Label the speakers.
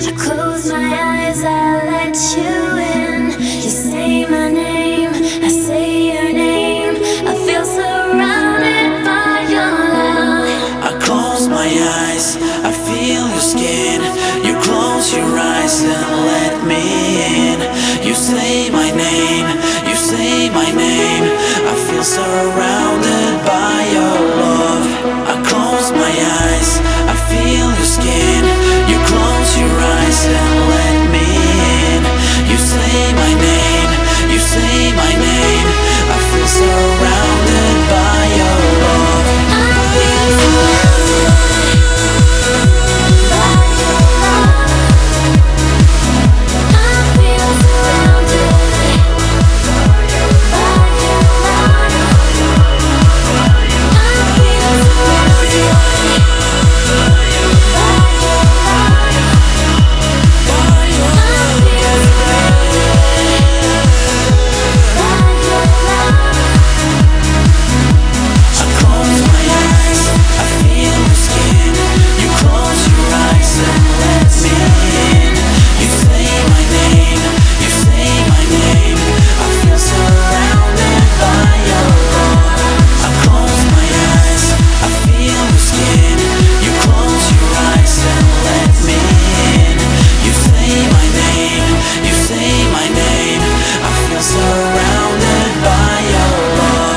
Speaker 1: I close my eyes, I let you in. You say my name, I say your name. I feel surrounded by your love.
Speaker 2: I close my eyes, I feel your skin. You close your eyes and let me in. You say my name, you say my name. I feel surrounded by your love. I close my eyes, I feel your skin. You close your eyes and let me in. You say my name, you say my name. I feel surrounded by your love.
Speaker 1: I feel surrounded by your love. I feel surrounded by your love. I feel surrounded by your
Speaker 2: I close my eyes, I feel your skin. You close your eyes and let me in. You say my name, you say my name. I feel surrounded by your love. I close my eyes, I feel your skin. You close your eyes and let me in. You say my name, you say my name. I feel surrounded by your love.